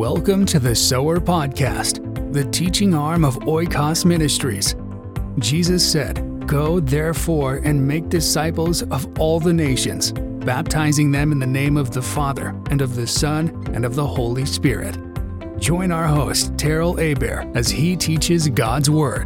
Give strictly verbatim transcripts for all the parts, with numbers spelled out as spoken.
Welcome to the Sower Podcast, the teaching arm of Oikos Ministries. Jesus said, "Go therefore and make disciples of all the nations, baptizing them in the name of the Father, and of the Son, and of the Holy Spirit." Join our host, Terrell Aber, as he teaches God's Word.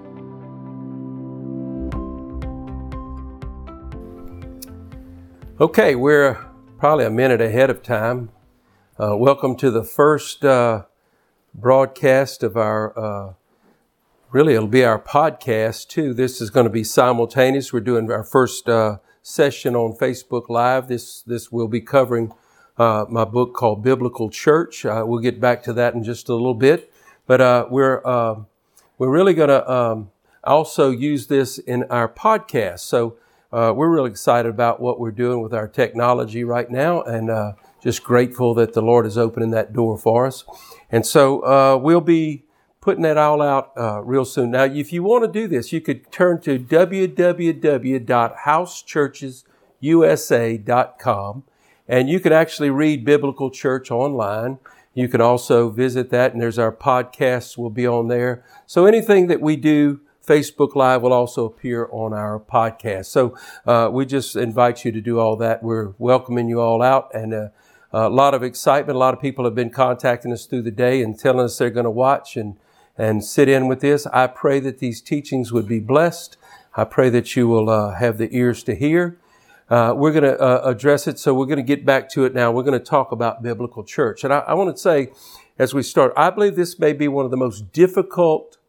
Okay, we're probably a minute ahead of time. Uh, welcome to the first uh, broadcast of our, uh, really it'll be our podcast too. This is going to be simultaneous. We're doing our first uh, session on Facebook Live. This this will be covering uh, my book called Biblical Church. Uh, we'll get back to that in just a little bit. But uh, we're uh, we're really going to um, also use this in our podcast. So uh, we're really excited about what we're doing with our technology right now, and uh, just grateful that the Lord is opening that door for us. And so uh, we'll be putting that all out uh, real soon. Now, if you want to do this, you could turn to w w w dot house churches u s a dot com, and you can actually read Biblical Church online. You can also visit that, and there's our podcasts will be on there. So anything that we do, Facebook Live will also appear on our podcast. So uh, we just invite you to do all that. We're welcoming you all out, and uh, a lot of excitement. A lot of people have been contacting us through the day and telling us they're going to watch and, and sit in with this. I pray that these teachings would be blessed. I pray that you will uh, have the ears to hear. Uh, we're going to uh, address it, so we're going to get back to it now. We're going to talk about biblical church. And I, I want to say, as we start, I believe this may be one of the most difficult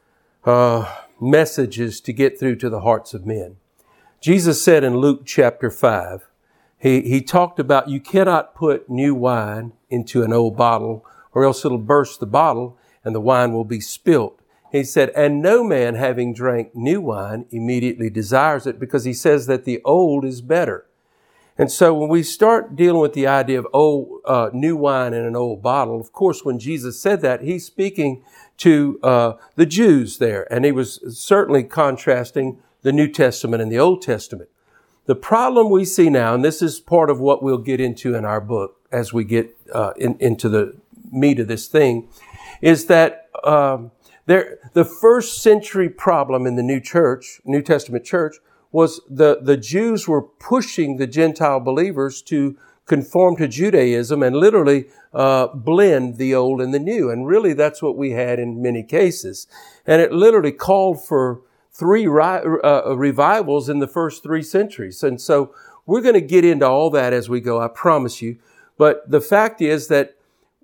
uh, messages to get through to the hearts of men. Jesus said in Luke chapter five, He, he talked about you cannot put new wine into an old bottle, or else it'll burst the bottle and the wine will be spilt. He said, and no man having drank new wine immediately desires it, because he says that the old is better. And so when we start dealing with the idea of old, uh, new wine in an old bottle, of course, when Jesus said that, he's speaking to uh, the Jews there, and he was certainly contrasting the New Testament and the Old Testament. The problem we see now, and this is part of what we'll get into in our book as we get uh, in, into the meat of this thing, is that um, there the first century problem in the New Church, New Testament church, was the, the Jews were pushing the Gentile believers to conform to Judaism and literally uh, blend the old and the new. And really that's what we had in many cases. And it literally called for three uh, revivals in the first three centuries. And so we're going to get into all that as we go, I promise you. But the fact is that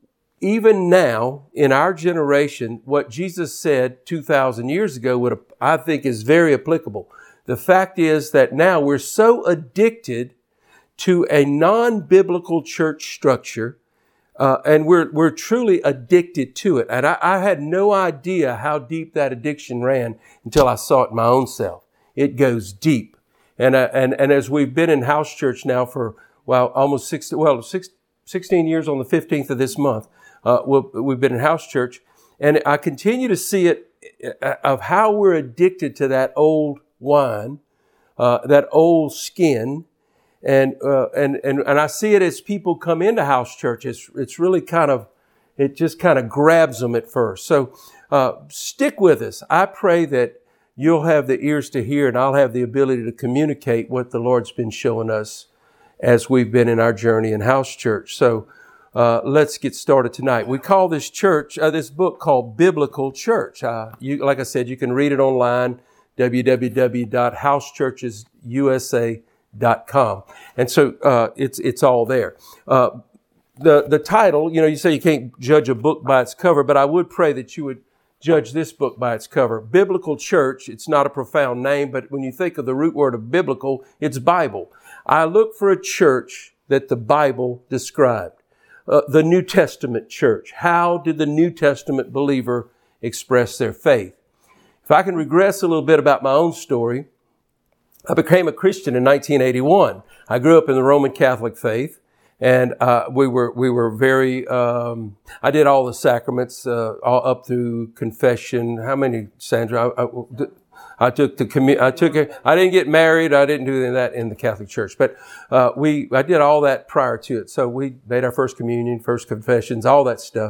even now, in our generation, what Jesus said two thousand years ago, would I think is very applicable. The fact is that now we're so addicted to a non-biblical church structure, Uh, and we're, we're truly addicted to it. And I, I had no idea how deep that addiction ran until I saw it in my own self. It goes deep. And, uh, and, and as we've been in house church now for, well, almost six, well, six, sixteen years on the fifteenth of this month, uh, we'll, we've been in house church, and I continue to see it uh, of how we're addicted to that old wine, uh, that old skin. And, uh, and, and, and I see it as people come into house church. It's, it's really kind of, it just kind of grabs them at first. So, uh, stick with us. I pray that you'll have the ears to hear, and I'll have the ability to communicate what the Lord's been showing us as we've been in our journey in house church. So, uh, let's get started tonight. We call this church, uh, this book called Biblical Church. Uh, you, like I said, you can read it online, w w w dot house churches u s a dot com. And so, uh, it's, it's all there. Uh, the, the title, you know, you say you can't judge a book by its cover, but I would pray that you would judge this book by its cover. Biblical Church, it's not a profound name, but when you think of the root word of biblical, it's Bible. I look for a church that the Bible described. Uh, the New Testament church. How did the New Testament believer express their faith? If I can regress a little bit about my own story, I became a Christian in nineteen eighty-one. I grew up in the Roman Catholic faith, and uh, we were we were very. Um, I did all the sacraments uh, all up through confession. How many, Sandra? I, I, I took the commu- I took it. I didn't get married. I didn't do any of that in the Catholic Church, but uh, we I did all that prior to it. So we made our first communion, first confessions, all that stuff,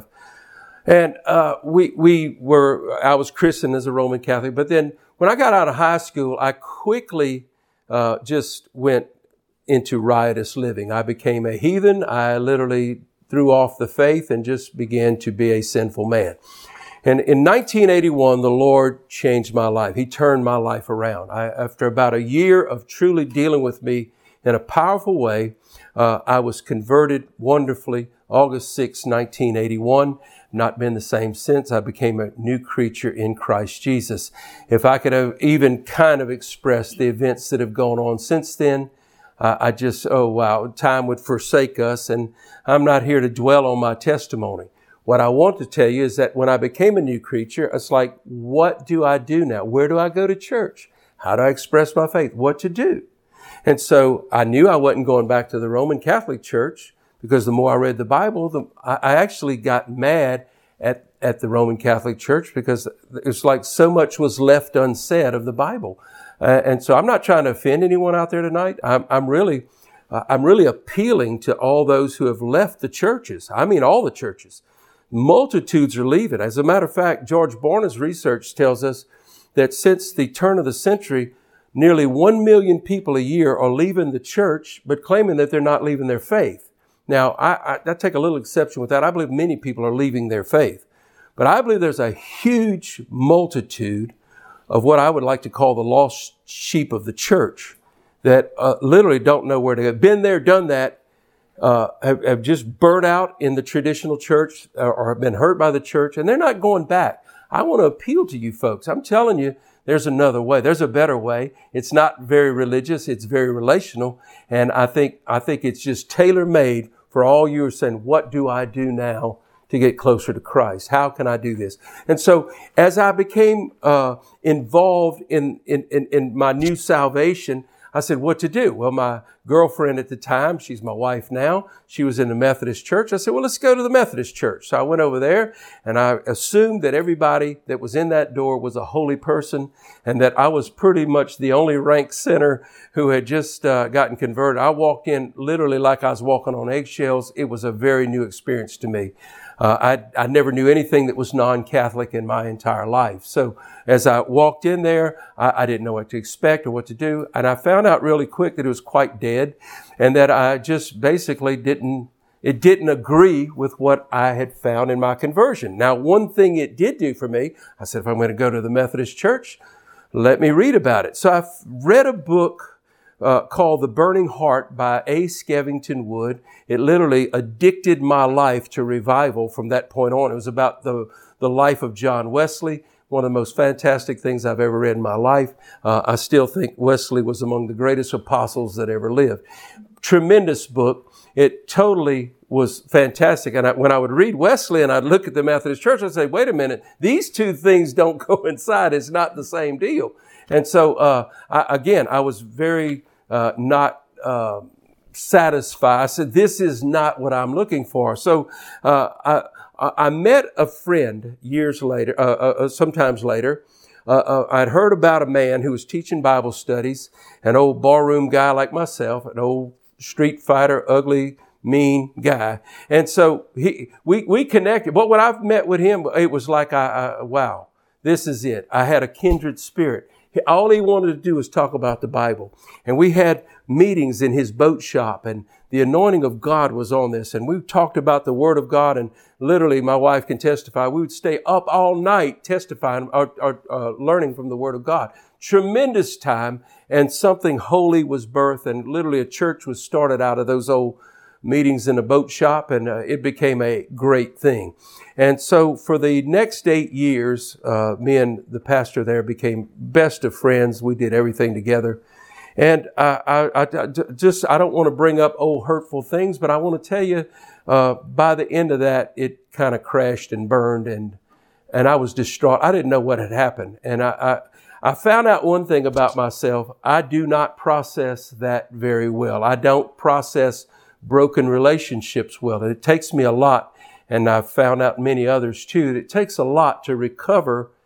and uh, we we were. I was christened as a Roman Catholic, but then when I got out of high school, I quickly uh, just went into riotous living. I became a heathen. I literally threw off the faith and just began to be a sinful man. And in nineteen eighty-one, the Lord changed my life. He turned my life around. I, after about a year of truly dealing with me in a powerful way, uh, I was converted wonderfully August sixth, nineteen eighty-one. Not been the same since. I became a new creature in Christ Jesus. If I could have even kind of expressed the events that have gone on since then, uh, I just, oh wow, time would forsake us, and I'm not here to dwell on my testimony. What I want to tell you is that when I became a new creature, it's like, what do I do now? Where do I go to church? How do I express my faith? What to do? And so I knew I wasn't going back to the Roman Catholic Church, because the more I read the Bible, the, I, I actually got mad at, at the Roman Catholic Church, because it's like so much was left unsaid of the Bible. Uh, and so I'm not trying to offend anyone out there tonight. I'm, I'm really, uh, I'm really appealing to all those who have left the churches. I mean, all the churches. Multitudes are leaving. As a matter of fact, George Barna's research tells us that since the turn of the century, nearly one million people a year are leaving the church, but claiming that they're not leaving their faith. Now, I, I, I take a little exception with that. I believe many people are leaving their faith. But I believe there's a huge multitude of what I would like to call the lost sheep of the church that uh, literally don't know where to go. Been there, done that, Uh, have, have just burnt out in the traditional church, or, or have been hurt by the church, and they're not going back. I want to appeal to you folks. I'm telling you, there's another way. There's a better way. It's not very religious. It's very relational. And I think, I think it's just tailor-made for all you who are saying, what do I do now to get closer to Christ? How can I do this? And so as I became, uh, involved in, in, in, in my new salvation, I said, what to do? Well, my girlfriend at the time, she's my wife now, she was in the Methodist church. I said, well, let's go to the Methodist church. So I went over there, and I assumed that everybody that was in that door was a holy person, and that I was pretty much the only rank sinner who had just uh, gotten converted. I walked in literally like I was walking on eggshells. It was a very new experience to me. Uh, I, I never knew anything that was non-Catholic in my entire life. So as I walked in there, I, I didn't know what to expect or what to do. And I found out really quick that it was quite dead, and that I just basically didn't, it didn't agree with what I had found in my conversion. Now, one thing it did do for me, I said, if I'm going to go to the Methodist church, let me read about it. So I read a book Uh, called The Burning Heart by A. Skevington Wood. It literally addicted my life to revival from that point on. It was about the, the life of John Wesley, one of the most fantastic things I've ever read in my life. Uh, I still think Wesley was among the greatest apostles that ever lived. Tremendous book. It totally was fantastic. And I, when I would read Wesley and I'd look at the Methodist Church, I'd say, wait a minute, these two things don't coincide. It's not the same deal. And so, uh, I, again, I was very, uh, not, uh, satisfied. I said, this is not what I'm looking for. So, uh, I, I met a friend years later, uh, uh sometimes later. Uh, uh, I'd heard about a man who was teaching Bible studies, an old barroom guy like myself, an old street fighter, ugly, mean guy. And so he, we, we connected. But when I met with him, it was like, I, I wow, this is it. I had a kindred spirit. All he wanted to do was talk about the Bible. And we had meetings in his boat shop, and the anointing of God was on this. And we talked about the Word of God, and literally, my wife can testify, we would stay up all night testifying or, or uh, learning from the Word of God. Tremendous time, and something holy was birthed, and literally a church was started out of those old meetings in a boat shop, and uh, it became a great thing. And so for the next eight years, uh, me and the pastor there became best of friends. We did everything together. And I, I, I just, I don't want to bring up old hurtful things, but I want to tell you, uh, by the end of that, it kind of crashed and burned, and, and I was distraught. I didn't know what had happened. And I, I, I found out one thing about myself. I do not process that very well. I don't process broken relationships well. It takes me a lot, and I've found out many others too, that it takes a lot to recover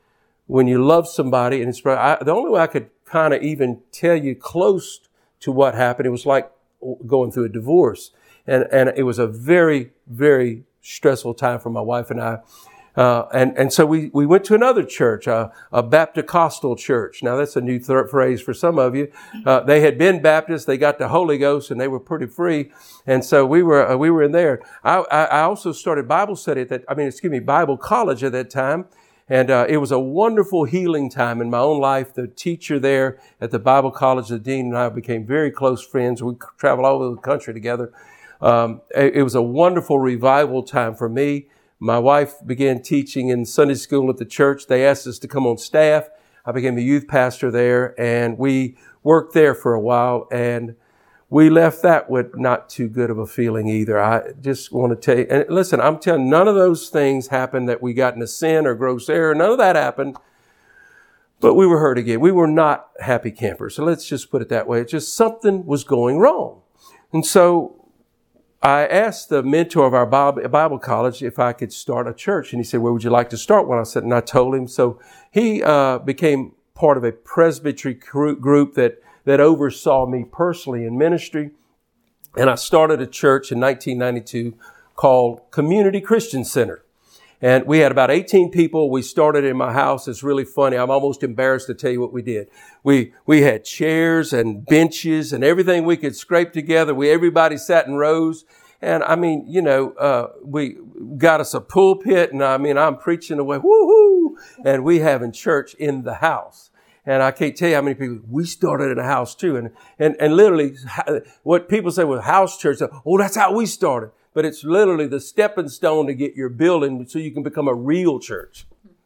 when you love somebody, and it's I, the only way I could kind of even tell you close to what happened, it was like going through a divorce. And, and it was a very, very stressful time for my wife and I. Uh, and, and so we, we went to another church, uh, a Baptist-costal church. Now that's a new th- phrase for some of you. Uh, they had been Baptist, they got the Holy Ghost, and they were pretty free. And so we were, uh, we were in there. I, I, I also started Bible study at that, I mean, excuse me, Bible college at that time. And uh, it was a wonderful healing time in my own life. The teacher there at the Bible college, the dean, and I became very close friends. We traveled all over the country together. Um, it, it was a wonderful revival time for me. My wife began teaching in Sunday school at the church. They asked us to come on staff. I became a youth pastor there, and we worked there for a while. And we left that with not too good of a feeling either. I just want to tell you, and listen, I'm telling you, none of those things happened that we got into sin or gross error. None of that happened. But we were hurt again. We were not happy campers. So let's just put it that way. It's just something was going wrong. And so I asked the mentor of our Bible college if I could start a church. And he said, where would you like to start one? I said, and I told him. So he uh, became part of a presbytery group that that oversaw me personally in ministry. And I started a church in nineteen ninety-two called Community Christian Center. And we had about eighteen people. We started in my house. It's really funny. I'm almost embarrassed to tell you what we did. We, we had chairs and benches and everything we could scrape together. We, everybody sat in rows. And I mean, you know, uh, we got us a pulpit, and I mean, I'm preaching away, woo-hoo, and we having church in the house. And I can't tell you how many people, we started in a house too. And, and, and literally what people say with house church, oh, that's how we started. But it's literally the stepping stone to get your building so you can become a real church.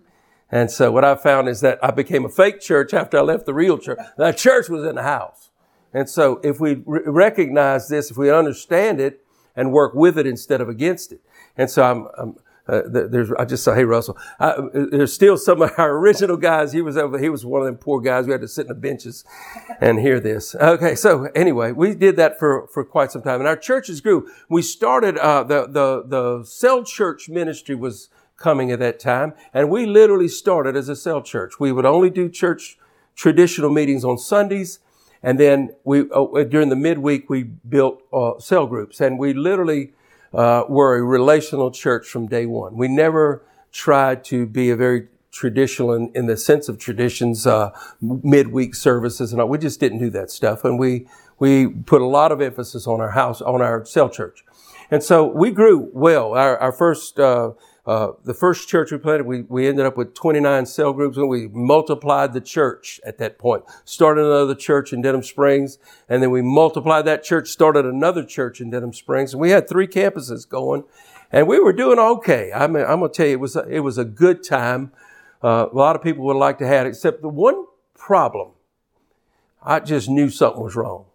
And so what I found is that I became a fake church after I left the real church. The church was in the house. And so if we re- recognize this, if we understand it and work with it instead of against it. And so I'm, I'm Uh, there's, I just saw, hey, Russell, I, there's still some of our original guys. He was over, he was one of them poor guys. We had to sit in the benches and hear this. Okay. So anyway, we did that for, for quite some time, and our churches grew. We started, uh, the, the, the cell church ministry was coming at that time, and we literally started as a cell church. We would only do church traditional meetings on Sundays. And then we, uh, during the midweek, we built, uh, cell groups, and we literally, Uh, we're a relational church from day one. We never tried to be a very traditional in, in the sense of traditions, uh, midweek services, and all. We just didn't do that stuff. And we, we put a lot of emphasis on our house, on our cell church. And so we grew well. Our, our first, uh, uh, the first church we planted, we, we ended up with twenty-nine cell groups, and we multiplied the church at that point. Started another church in Denham Springs, and then we multiplied that church, started another church in Denham Springs, and we had three campuses going, and we were doing okay. I mean, I'm going to tell you, it was a, it was a good time. Uh, a lot of people would like to have it, except the one problem, I just knew something was wrong.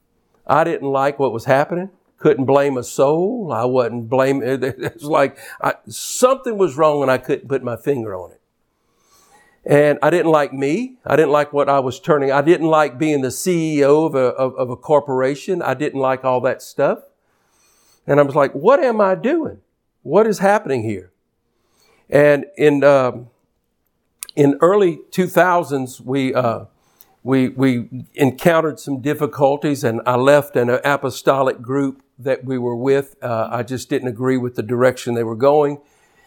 I didn't like what was happening. Couldn't blame a soul. I wasn't blaming. It was like I, something was wrong, and I couldn't put my finger on it. And I didn't like me. I didn't like what I was turning. I didn't like being the C E O of a, of, of a corporation. I didn't like all that stuff. And I was like, what am I doing? What is happening here? And in um, in early two thousands, we uh, we we encountered some difficulties, and I left an apostolic group that we were with. Uh, I just didn't agree with the direction they were going.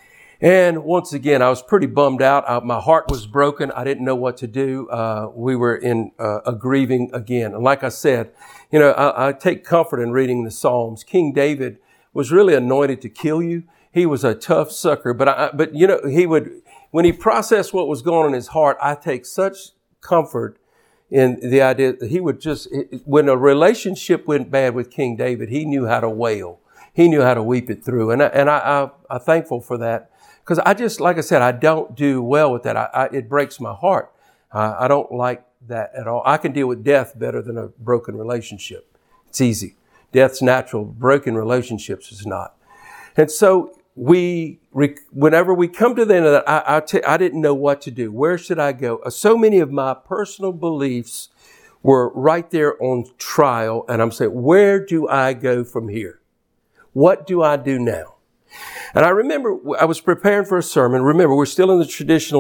And once again, I was pretty bummed out. I, my heart was broken. I didn't know what to do. Uh, we were in uh, a grieving again. And like I said, you know, I, I take comfort in reading the Psalms. King David was really anointed to kill you. He was a tough sucker, but I, but you know, he would, when he processed what was going on in his heart, I take such comfort in the idea that he would just, when a relationship went bad with King David, he knew how to wail. He knew how to weep it through. And I, and I, I, I'm thankful for that. Because I just, like I said, I don't do well with that. I, I, it breaks my heart. Uh, I don't like that at all. I can deal with death better than a broken relationship. It's easy. Death's natural. Broken relationships is not. And so we, whenever we come to the end of that, I, I, t- I didn't know what to do. Where should I go? So many of my personal beliefs were right there on trial. And I'm saying, where do I go from here? What do I do now? And I remember I was preparing for a sermon. Remember, we're still in the traditional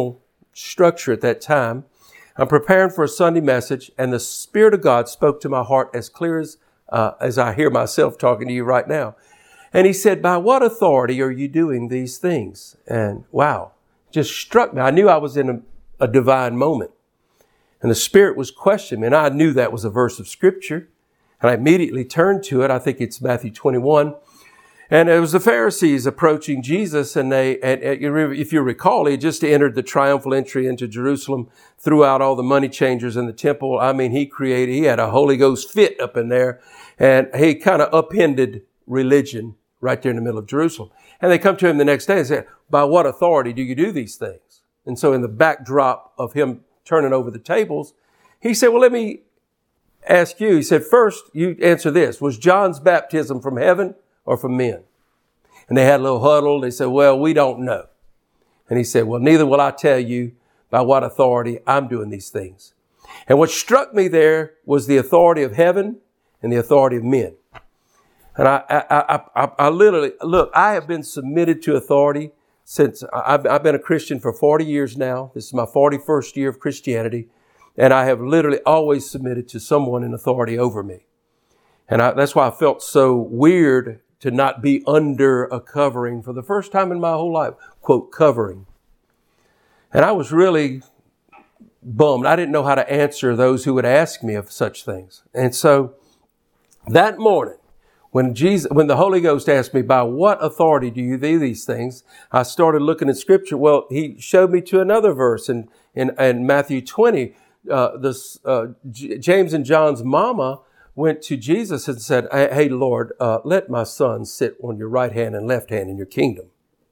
structure at that time. I'm preparing for a Sunday message, and the Spirit of God spoke to my heart as clear as, uh, as I hear myself talking to you right now. And he said, by what authority are you doing these things? And wow, just struck me. I knew I was in a, a divine moment. And the Spirit was questioning me, and I knew that was a verse of Scripture. And I immediately turned to it. I think it's Matthew twenty-one. And it was the Pharisees approaching Jesus, and they, and, and if you recall, he just entered the triumphal entry into Jerusalem, threw out all the money changers in the temple. I mean, he created, he had a Holy Ghost fit up in there, and he kind of upended religion right there in the middle of Jerusalem. And they come to him the next day and say, by what authority do you do these things? And so in the backdrop of him turning over the tables, he said, well, let me ask you. He said, first, you answer this. Was John's baptism from heaven or from men? And they had a little huddle. They said, well, we don't know. And he said, well, neither will I tell you by what authority I'm doing these things. And what struck me there was the authority of heaven and the authority of men. And I, I, I, I, I literally, look, I have been submitted to authority since I've, I've been a Christian for forty years now. This is my forty-first year of Christianity. And I have literally always submitted to someone in authority over me. And I, that's why I felt so weird to not be under a covering for the first time in my whole life. Quote, covering. And I was really bummed. I didn't know how to answer those who would ask me of such things. And so that morning, when Jesus, when the Holy Ghost asked me, by what authority do you do these things? I started looking at Scripture. Well, he showed me to another verse in, in, in Matthew twenty. Uh, this, uh, J- James and John's mama went to Jesus and said, hey, hey Lord, uh, let my son sit on your right hand and left hand in your kingdom.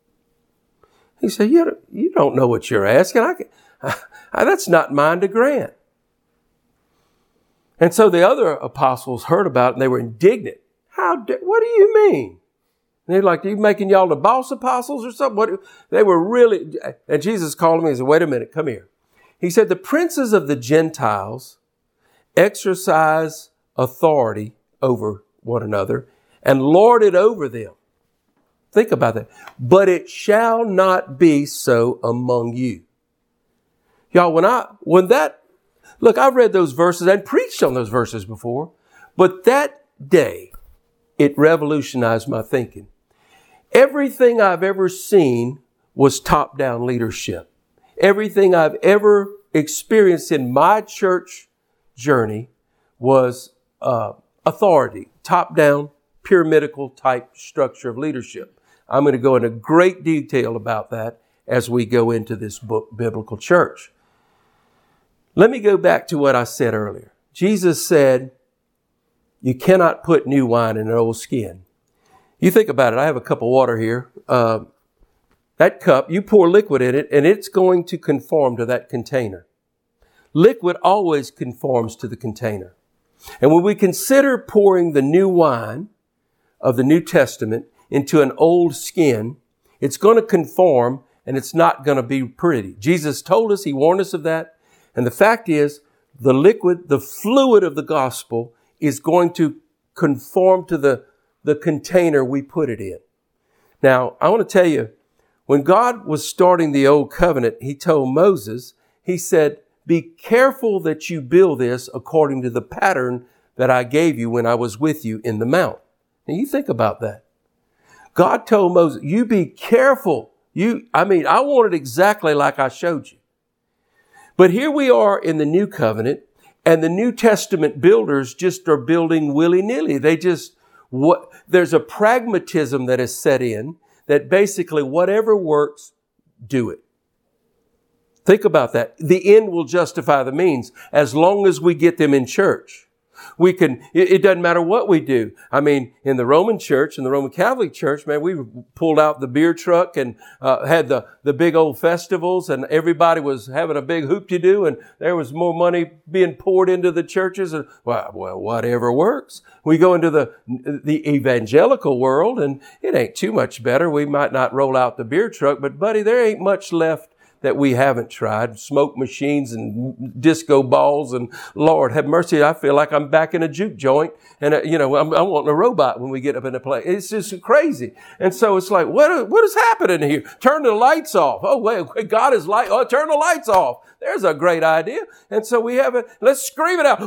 He said, you don't, you don't know what you're asking. I can, I, I, that's not mine to grant. And so the other apostles heard about it and they were indignant. How? What do you mean? And they're like, are you making y'all the boss apostles or something? What? They were really, and Jesus called me and said, wait a minute, come here. He said, the princes of the Gentiles exercise authority over one another and lord it over them. Think about that. But it shall not be so among you. Y'all, when I, when that, look, I've read those verses and preached on those verses before, but that day, it revolutionized my thinking. Everything I've ever seen was top-down leadership. Everything I've ever experienced in my church journey was uh, authority, top-down, pyramidical type structure of leadership. I'm going to go into great detail about that as we go into this book, Biblical Church. Let me go back to what I said earlier. Jesus said, you cannot put new wine in an old skin. You think about it. I have a cup of water here. Uh, that cup, you pour liquid in it, and it's going to conform to that container. Liquid always conforms to the container. And when we consider pouring the new wine of the New Testament into an old skin, it's going to conform and it's not going to be pretty. Jesus told us, he warned us of that. And the fact is, the liquid, the fluid of the gospel is going to conform to the, the container we put it in. Now, I want to tell you, when God was starting the old covenant, he told Moses, he said, be careful that you build this according to the pattern that I gave you when I was with you in the mount. Now you think about that. God told Moses, you be careful. You, I mean, I want it exactly like I showed you. But here we are in the new covenant, and the New Testament builders just are building willy-nilly. They just, what, there's a pragmatism that is set in that basically whatever works, do it. Think about that. The end will justify the means as long as we get them in church. We can, it, it doesn't matter what we do. I mean, in the Roman church, in the Roman Catholic Church, man, we pulled out the beer truck and uh, had the, the big old festivals, and everybody was having a big hoop-de-doo, and there was more money being poured into the churches. And, well, well, whatever works. We go into the, the evangelical world, and it ain't too much better. We might not roll out the beer truck, but buddy, there ain't much left that we haven't tried. Smoke machines and disco balls, and Lord have mercy, I feel like I'm back in a juke joint, and uh, you know, I'm, I'm wanting a robot when we get up in the play. It's just crazy. And so it's like, what, what is happening here? Turn the lights off. Oh, wait, God is light. Oh, turn the lights off. There's a great idea. And so we have it. Let's scream it out.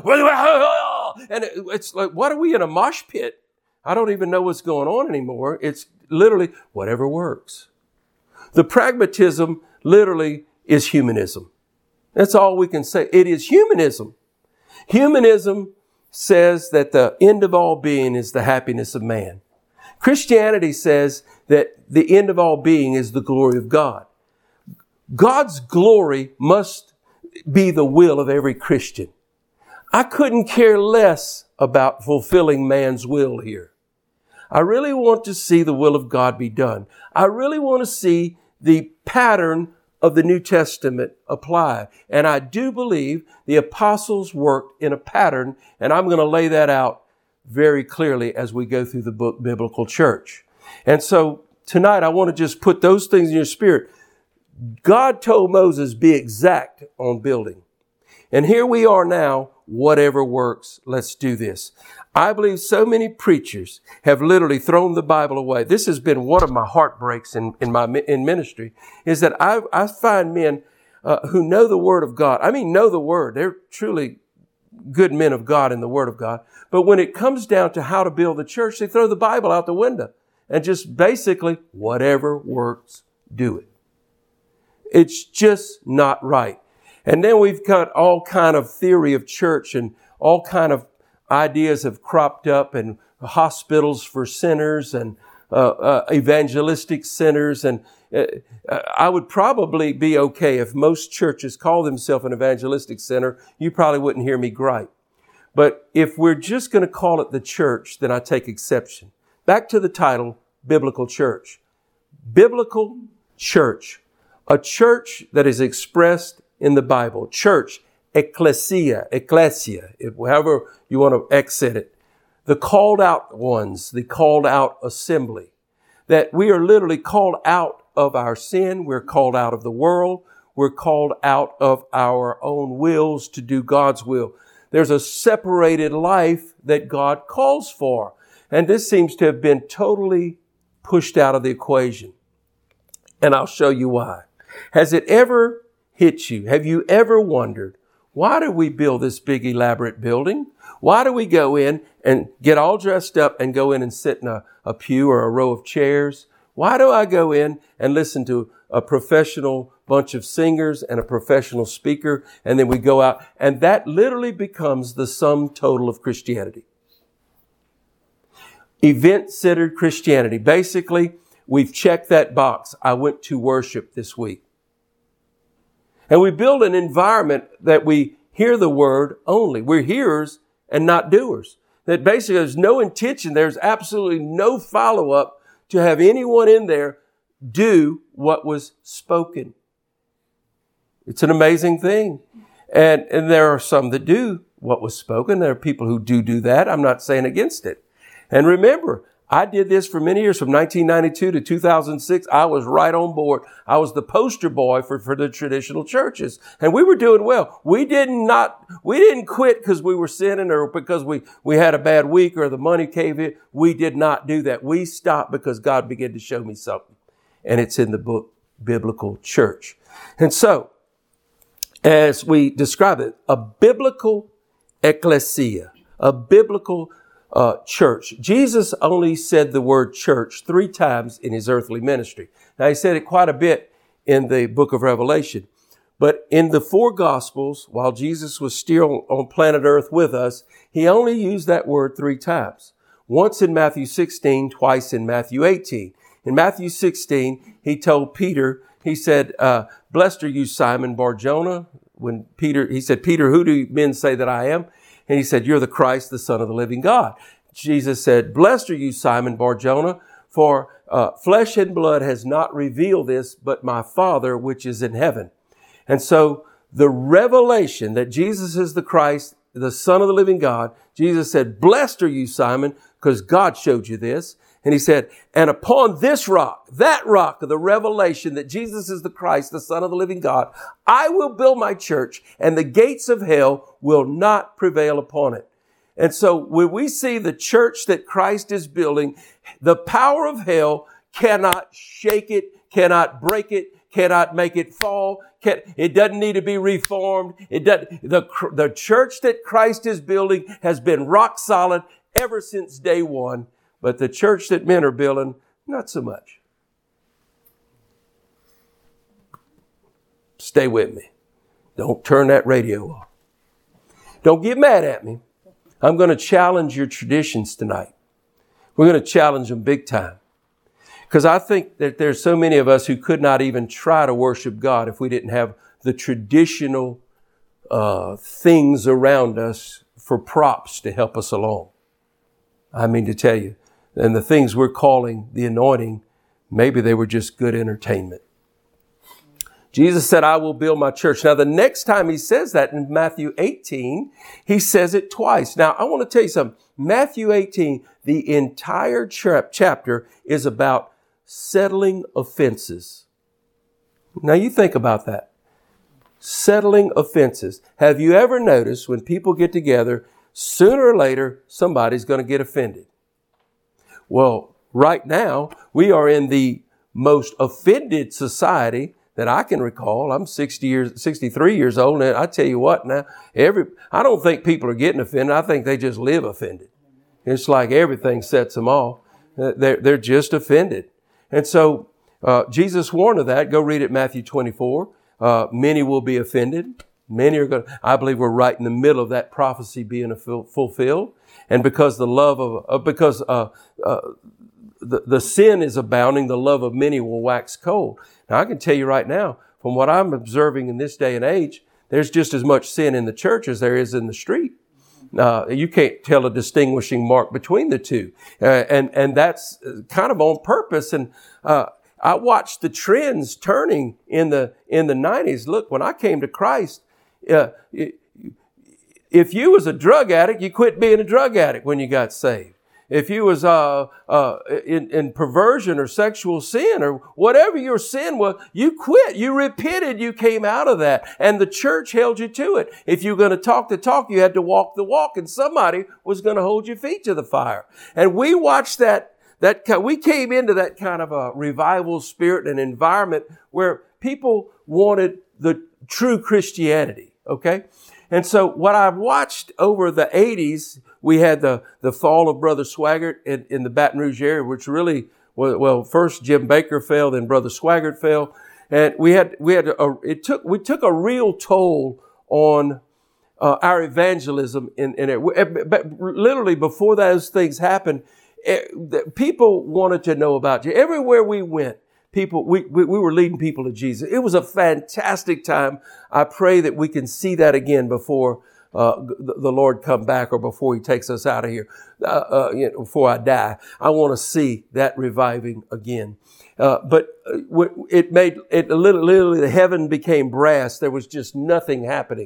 And it, it's like, what are we in a mosh pit? I don't even know what's going on anymore. It's literally whatever works. The pragmatism literally is humanism. That's all we can say. It is humanism. Humanism says that the end of all being is the happiness of man. Christianity says that the end of all being is the glory of God. God's glory must be the will of every Christian. I couldn't care less about fulfilling man's will here. I really want to see the will of God be done. I really want to see the pattern of the New Testament applied. And I do believe the apostles worked in a pattern, and I'm going to lay that out very clearly as we go through the book Biblical Church. And so tonight I want to just put those things in your spirit. God told Moses, be exact on building. And here we are now, whatever works, let's do this. I believe so many preachers have literally thrown the Bible away. This has been one of my heartbreaks in, in my in ministry, is that I, I find men uh, who know the Word of God. I mean, know the Word. They're truly good men of God in the Word of God. But when it comes down to how to build the church, they throw the Bible out the window and just basically, whatever works, do it. It's just not right. And then we've got all kind of theory of church, and all kind of ideas have cropped up, and hospitals for sinners, and uh, uh, evangelistic centers. And uh, I would probably be okay if most churches call themselves an evangelistic center. You probably wouldn't hear me gripe. But if we're just going to call it the church, then I take exception. Back to the title, Biblical Church. Biblical church. A church that is expressed in the Bible. Church, ecclesia, ecclesia, however you want to accent it. The called out ones, the called out assembly. That we are literally called out of our sin. We're called out of the world. We're called out of our own wills to do God's will. There's a separated life that God calls for. And this seems to have been totally pushed out of the equation. And I'll show you why. Has it ever hit you? Have you ever wondered, why do we build this big elaborate building? Why do we go in and get all dressed up and go in and sit in a, a pew or a row of chairs? Why do I go in and listen to a professional bunch of singers and a professional speaker, and then we go out, and that literally becomes the sum total of Christianity? Event-centered Christianity. Basically, we've checked that box. I went to worship this week. And we build an environment that we hear the word only. We're hearers and not doers. That basically there's no intention, there's absolutely no follow-up to have anyone in there do what was spoken. It's an amazing thing. And, and there are some that do what was spoken. There are people who do do that. I'm not saying against it. And remember, I did this for many years. From nineteen ninety-two to two thousand six, I was right on board. I was the poster boy for, for the traditional churches. And we were doing well. We did not, we didn't quit because we were sinning or because we, we had a bad week or the money caved in. We did not do that. We stopped because God began to show me something. And it's in the book, Biblical Church. And so, as we describe it, a biblical ecclesia, a biblical Uh, church. Jesus only said the word church three times in his earthly ministry. Now, he said it quite a bit in the book of Revelation. But in the four Gospels, while Jesus was still on planet Earth with us, he only used that word three times. Once in Matthew sixteen, twice in Matthew eighteen. In Matthew sixteen, he told Peter, he said, uh, blessed are you, Simon Bar-Jonah. When Peter, he said, Peter, who do men say that I am? And he said, you're the Christ, the Son of the living God. Jesus said, blessed are you, Simon Bar-Jonah, for uh, flesh and blood has not revealed this, but my Father which is in heaven. And so the revelation that Jesus is the Christ, the Son of the living God, Jesus said, blessed are you, Simon, because God showed you this. And he said, and upon this rock, that rock of the revelation that Jesus is the Christ, the Son of the living God, I will build my church, and the gates of hell will not prevail upon it. And so when we see the church that Christ is building, the power of hell cannot shake it, cannot break it, cannot make it fall. Can, it doesn't need to be reformed. It does, the, the church that Christ is building has been rock solid ever since day one. But the church that men are building, not so much. Stay with me. Don't turn that radio off. Don't get mad at me. I'm going to challenge your traditions tonight. We're going to challenge them big time. Because I think that there's so many of us who could not even try to worship God if we didn't have the traditional uh, things around us for props to help us along. I mean to tell you. And the things we're calling the anointing, maybe they were just good entertainment. Jesus said, I will build my church. Now, the next time he says that in Matthew eighteen, he says it twice. Now, I want to tell you something. Matthew eighteen, the entire cha- chapter is about settling offenses. Now, you think about that. Settling offenses. Have you ever noticed when people get together, sooner or later, somebody's going to get offended? Well, right now, we are in the most offended society that I can recall. I'm sixty years, sixty-three years old, and I tell you what now, every, I don't think people are getting offended. I think they just live offended. It's like everything sets them off. They're, they're just offended. And so, uh, Jesus warned of that. Go read it, Matthew twenty-four. Uh, many will be offended. Many are going to, I believe we're right in the middle of that prophecy being fulfilled. And because the love of, uh, because, uh, uh, the, the sin is abounding, the love of many will wax cold. Now, I can tell you right now, from what I'm observing in this day and age, there's just as much sin in the church as there is in the street. Uh, you can't tell a distinguishing mark between the two. Uh, and, and that's kind of on purpose. And, uh, I watched the trends turning in the, in the nineties. Look, when I came to Christ, uh, it, if you was a drug addict, you quit being a drug addict when you got saved. If you was uh, uh, in, in perversion or sexual sin or whatever your sin was, you quit. You repented. You came out of that. And the church held you to it. If you were going to talk the talk, you had to walk the walk. And somebody was going to hold your feet to the fire. And we watched that. That we came into that kind of a revival spirit and environment where people wanted the true Christianity. Okay. And so what I've watched over the eighties, we had the, the fall of Brother Swaggart in, in the Baton Rouge area, which really, well, well, first Jim Baker fell, then Brother Swaggart fell. And we had, we had, a, it took, we took a real toll on uh, our evangelism in, in it. But literally before those things happened, it, people wanted to know about you. Everywhere we went, people, we, we, we were leading people to Jesus. It was a fantastic time. I pray that we can see that again before uh, the, the Lord come back or before he takes us out of here, uh, uh, you know, before I die. I want to see that reviving again. Uh, but it made it literally, the heaven became brass. There was just nothing happening.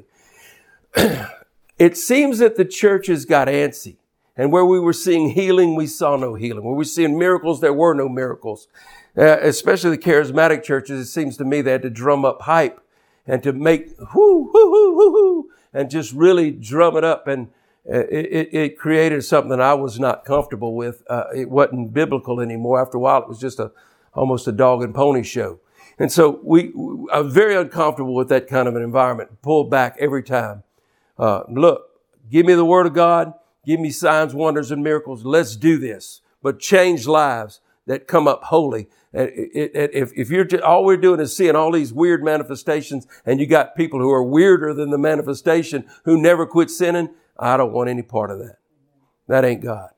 It seems that the churches got antsy. And where we were seeing healing, we saw no healing. Where we were seeing miracles, there were no miracles. Uh, especially the charismatic churches, it seems to me they had to drum up hype and to make whoo, whoo, whoo, whoo, whoo, and just really drum it up. And uh, it, it created something I was not comfortable with. Uh, it wasn't biblical anymore. After a while, it was just a almost a dog and pony show. And so we, we I'm very uncomfortable with that kind of an environment. Pull back every time. Uh, look, give me the word of God. Give me signs, wonders, and miracles. Let's do this. But change lives that come up holy. And it, it, if, if you're just, all we're doing is seeing all these weird manifestations, and you got people who are weirder than the manifestation who never quit sinning, I don't want any part of that. That ain't God.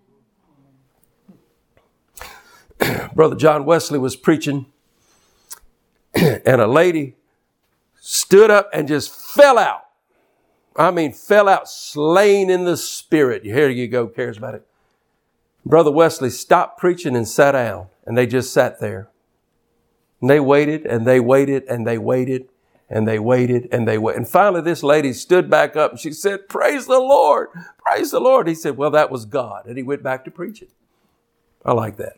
Brother John Wesley was preaching, and a lady stood up and just fell out. I mean, fell out, slain in the spirit. Here you go, charismatic. Brother Wesley stopped preaching and sat down, and they just sat there. And they waited, and they waited, and they waited, And they waited and they waited. And finally this lady stood back up and she said, "Praise the Lord, praise the Lord." He said, "Well, that was God." And he went back to preaching. I like that.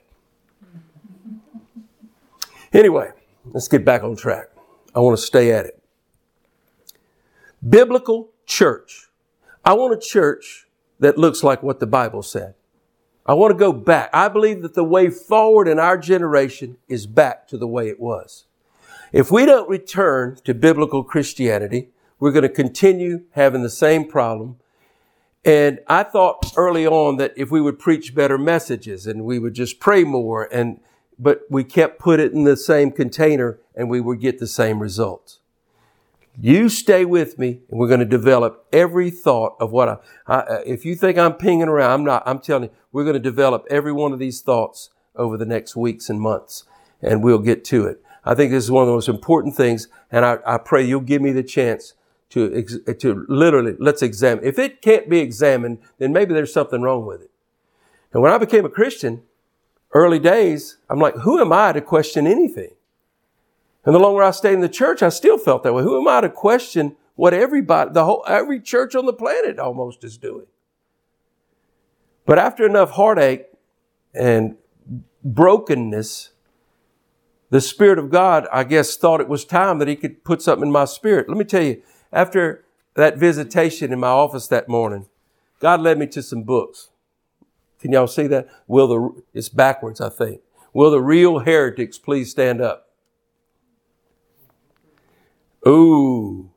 Anyway, let's get back on track. I want to stay at it. Biblical church. I want a church that looks like what the Bible said. I want to go back. I believe that the way forward in our generation is back to the way it was. If we don't return to biblical Christianity, we're going to continue having the same problem. And I thought early on that if we would preach better messages and we would just pray more, and but we kept put it in the same container and we would get the same results. You stay with me and we're going to develop every thought of what I, I if you think I'm pinging around, I'm not. I'm telling you, we're going to develop every one of these thoughts over the next weeks and months, and we'll get to it. I think this is one of the most important things, and I, I pray you'll give me the chance to to literally, let's examine. If it can't be examined, then maybe there's something wrong with it. And when I became a Christian, early days, I'm like, who am I to question anything? And the longer I stayed in the church, I still felt that way. Who am I to question what everybody, the whole, every church on the planet almost is doing? But after enough heartache and brokenness, the Spirit of God, I guess, thought it was time that He could put something in my spirit. Let me tell you, after that visitation in my office that morning, God led me to some books. Can y'all see that? Will the, it's backwards, I think. Will the Real Heretics Please Stand Up? Ooh.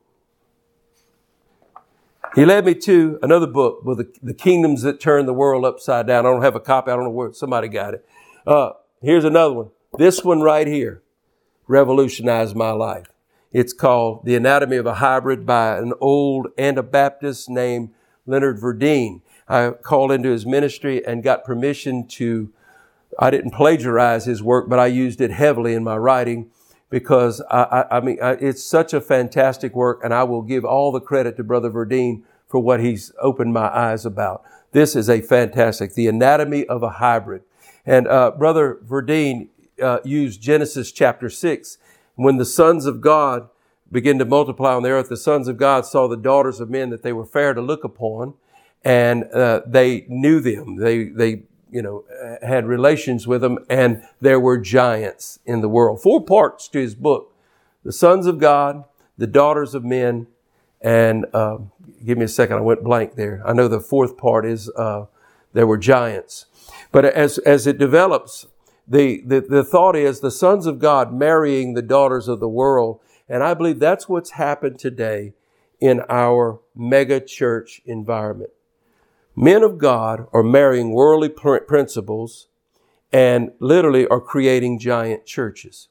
He led me to another book with the, the Kingdoms That Turn the World Upside Down. I don't have a copy. I don't know where. Somebody got it. Uh, here's another one. This one right here revolutionized my life. It's called The Anatomy of a Hybrid by an old Anabaptist named Leonard Verdeen. I called into his ministry and got permission to, I didn't plagiarize his work, but I used it heavily in my writing because I, I, I mean, I, it's such a fantastic work, and I will give all the credit to Brother Verdeen for what he's opened my eyes about. This is a fantastic, The Anatomy of a Hybrid. And uh, Brother Verdeen uh, used Genesis chapter six. When the sons of God began to multiply on the earth, the sons of God saw the daughters of men that they were fair to look upon, and uh, they knew them. They, they, you know, had relations with them, and there were giants in the world. Four parts to his book: the sons of God, the daughters of men, and uh, give me a second, I went blank there. I know the fourth part is uh, there were giants. But as as it develops, the, the the thought is the sons of God marrying the daughters of the world, and I believe that's what's happened today in our mega church environment. Men of God are marrying worldly principles and literally are creating giant churches.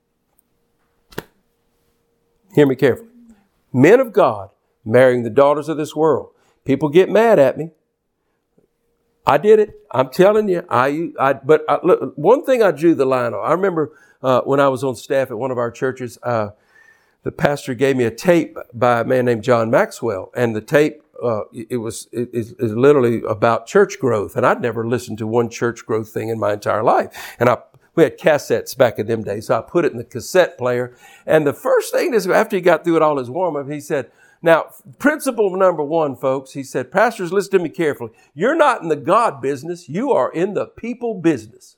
Hear me carefully. Men of God marrying the daughters of this world. People get mad at me. I did it. I'm telling you. I, I but I, look, one thing I drew the line on. I remember uh, when I was on staff at one of our churches, uh, the pastor gave me a tape by a man named John Maxwell, and the tape Uh, it was it is literally about church growth, and I'd never listened to one church growth thing in my entire life. And I we had cassettes back in them days, so I put it in the cassette player. And the first thing is, after he got through it all his warm up, he said, "Now, principle number one, folks," he said, "Pastors, listen to me carefully. You're not in the God business; you are in the people business,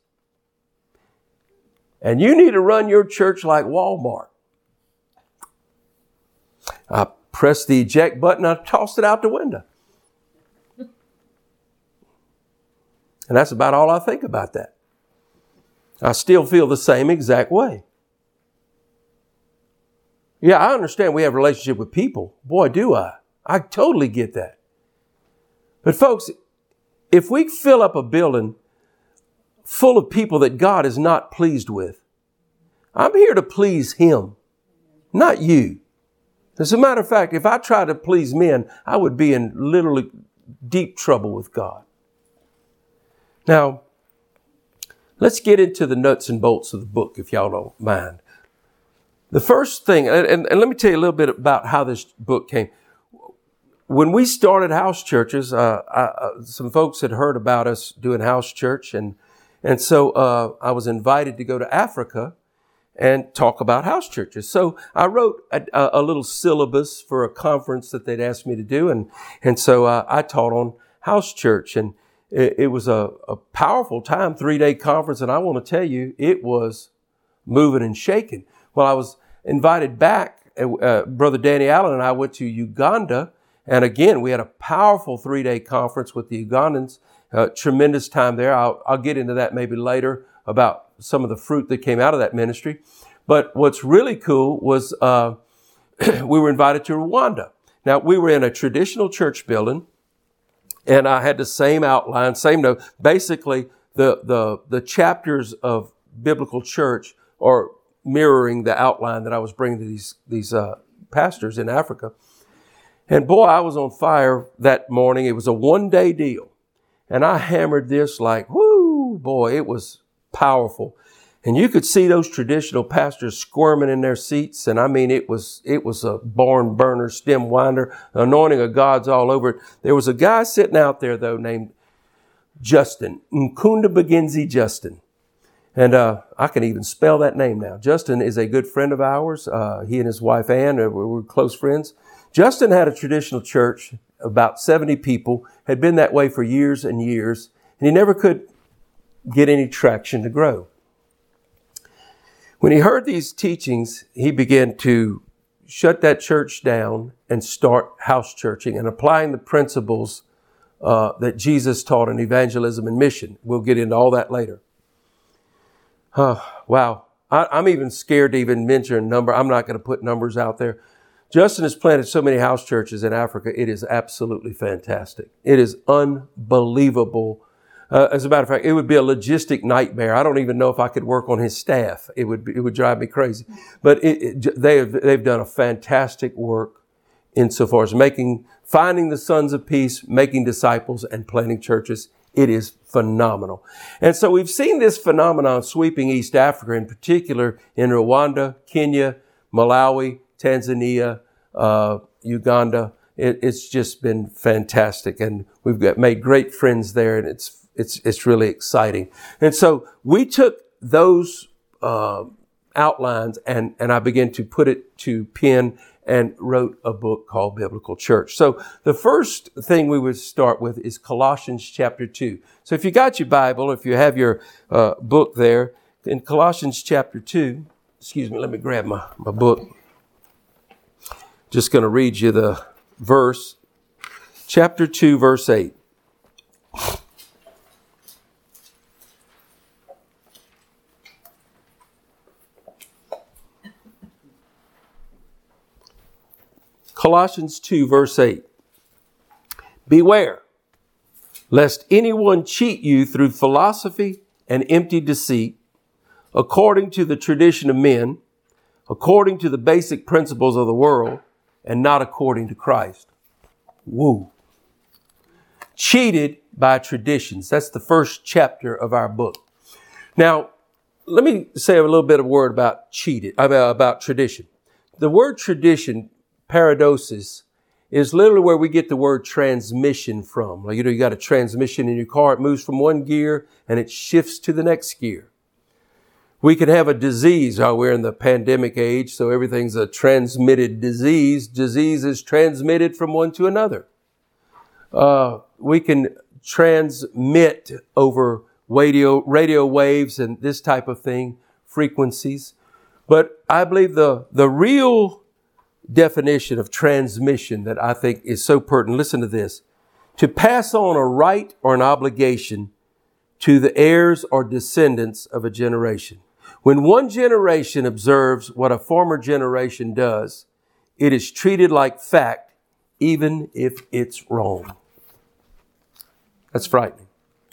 and you need to run your church like Walmart." I pressed the eject button, I tossed it out the window. And that's about all I think about that. I still feel the same exact way. Yeah, I understand we have a relationship with people. Boy, do I. I totally get that. But folks, if we fill up a building full of people that God is not pleased with, I'm here to please Him, not you. As a matter of fact, if I tried to please men, I would be in literally deep trouble with God. Now, let's get into the nuts and bolts of the book, if y'all don't mind. The first thing, and, and let me tell you a little bit about how this book came. When we started house churches, uh, I, uh, some folks had heard about us doing house church, and and so uh, I was invited to go to Africa and talk about house churches. So I wrote a, a little syllabus for a conference that they'd asked me to do. And, and so uh, I taught on house church, and it, it was a, a powerful time, three day conference. And I want to tell you, it was moving and shaking. Well, I was invited back. Uh, Brother Danny Allen and I went to Uganda. And again, we had a powerful three day conference with the Ugandans. Uh, tremendous time there. I'll, I'll get into that maybe later about some of the fruit that came out of that ministry. But what's really cool was uh, we were invited to Rwanda. Now, we were in a traditional church building, and I had the same outline, same note. Basically, the, the, the chapters of biblical church are mirroring the outline that I was bringing to these, these uh, pastors in Africa. And boy, I was on fire that morning. It was a one-day deal. And I hammered this like, whoo, boy, it was powerful. And you could see those traditional pastors squirming in their seats. And I mean, it was, it was a barn burner, stem winder, anointing of God's all over it. There was a guy sitting out there, though, named Justin, Nkunda Bagenzi Justin. And uh, I can even spell that name now. Justin is a good friend of ours. Uh, he and his wife, Ann, uh, were close friends. Justin had a traditional church, about seventy people, had been that way for years and years, and he never could get any traction to grow. When he heard these teachings, he began to shut that church down and start house churching and applying the principles uh, that Jesus taught in evangelism and mission. We'll get into all that later. Uh, wow. I, I'm even scared to even mention a number. I'm not going to put numbers out there. Justin has planted so many house churches in Africa. It is absolutely fantastic. It is unbelievable. Uh, as a matter of fact, it would be a logistic nightmare. I don't even know if I could work on his staff. It would be, it would drive me crazy. But it, it, they have, they've done a fantastic work insofar as making, finding the sons of peace, making disciples, and planting churches. It is phenomenal. And so we've seen this phenomenon sweeping East Africa, in particular in Rwanda, Kenya, Malawi, Tanzania, uh, Uganda. It, it's just been fantastic. And we've got made great friends there, and it's It's it's really exciting. And so we took those uh, outlines and, and I began to put it to pen and wrote a book called Biblical Church. So the first thing we would start with is Colossians chapter two. So if you got your Bible, if you have your uh, book there, in Colossians chapter two, excuse me, let me grab my, my book. Just going to read you the verse, chapter two, verse eight. Colossians two, verse eight. Beware, lest anyone cheat you through philosophy and empty deceit, according to the tradition of men, according to the basic principles of the world, and not according to Christ. Woo. Cheated by traditions. That's the first chapter of our book. Now, let me say a little bit of word about cheated, about, about tradition. The word tradition, paradosis, is literally where we get the word transmission from. Like, you know, you got a transmission in your car. It moves from one gear and it shifts to the next gear. We could have a disease. Oh, we're in the pandemic age, so everything's a transmitted disease. Disease is transmitted from one to another. Uh, we can transmit over radio, radio waves and this type of thing, frequencies. But I believe the, the real definition of transmission that I think is so pertinent, listen to this, to pass on a right or an obligation to the heirs or descendants of a generation. When one generation observes what a former generation does, it is treated like fact, even if it's wrong. That's frightening.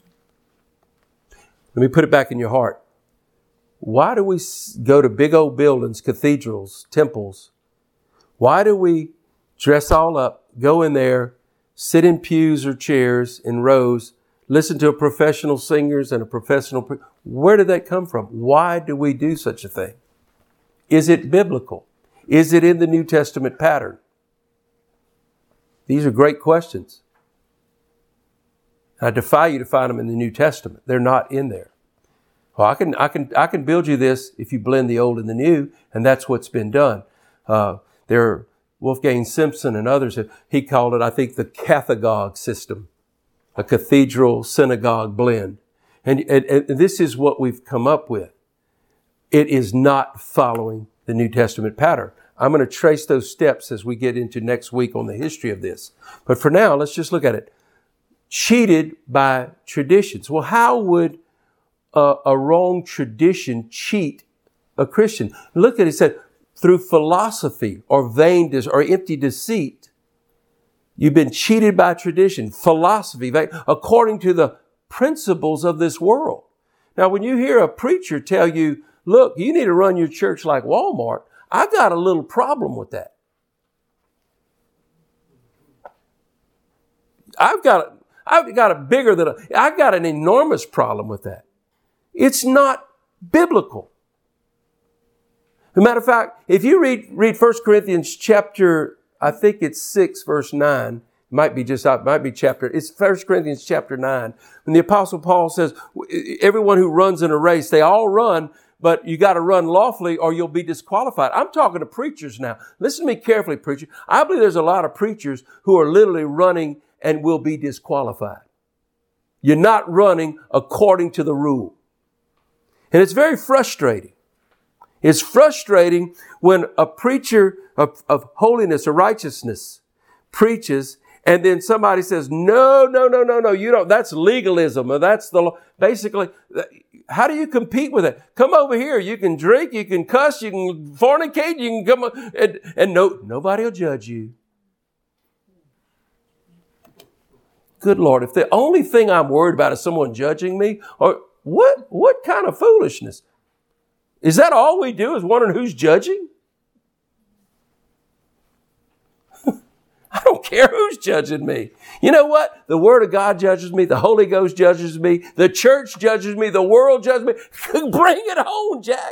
Let me put it back in your heart. Why do we go to big old buildings, cathedrals, temples? Why do we dress all up, go in there, sit in pews or chairs in rows, listen to a professional singers and a professional... Pre- Where did that come from? Why do we do such a thing? Is it biblical? Is it in the New Testament pattern? These are great questions. I defy you to find them in the New Testament. They're not in there. Well, I can, I can, I can build you this if you blend the old and the new, and that's what's been done. Uh, there, Wolfgang Simpson and others, he called it, I think, the Cathagogue system, a cathedral synagogue blend. And, and, and this is what we've come up with. It is not following the New Testament pattern. I'm going to trace those steps as we get into next week on the history of this. But for now, let's just look at it. Cheated by traditions. Well, how would a, a wrong tradition cheat a Christian? Look at it, it said, through philosophy or vain des- or empty deceit. You've been cheated by tradition, philosophy, vain, according to the principles of this world. Now, when you hear a preacher tell you, look, you need to run your church like Walmart, I got a little problem with that. I've got, I've got a bigger than a, I've got an enormous problem with that. It's not biblical. As a matter of fact, if you read, read First Corinthians chapter, I think it's six, verse nine, it might be just, it might be chapter, it's First Corinthians chapter nine. When the Apostle Paul says, everyone who runs in a race, they all run, but you got to run lawfully or you'll be disqualified. I'm talking to preachers now. Listen to me carefully, preacher. I believe there's a lot of preachers who are literally running and will be disqualified. You're not running according to the rule. And it's very frustrating. It's frustrating when a preacher of, of holiness or righteousness preaches and then somebody says, no, no, no, no, no, you don't, that's legalism or that's the law. Basically, how do you compete with it? Come over here. You can drink, you can cuss, you can fornicate, you can come and, and no, nobody will judge you. Good Lord, if the only thing I'm worried about is someone judging me, or what, what kind of foolishness? Is that all we do is wondering who's judging? I don't care who's judging me. You know what? The Word of God judges me. The Holy Ghost judges me. The church judges me. The world judges me. Bring it home, Jack.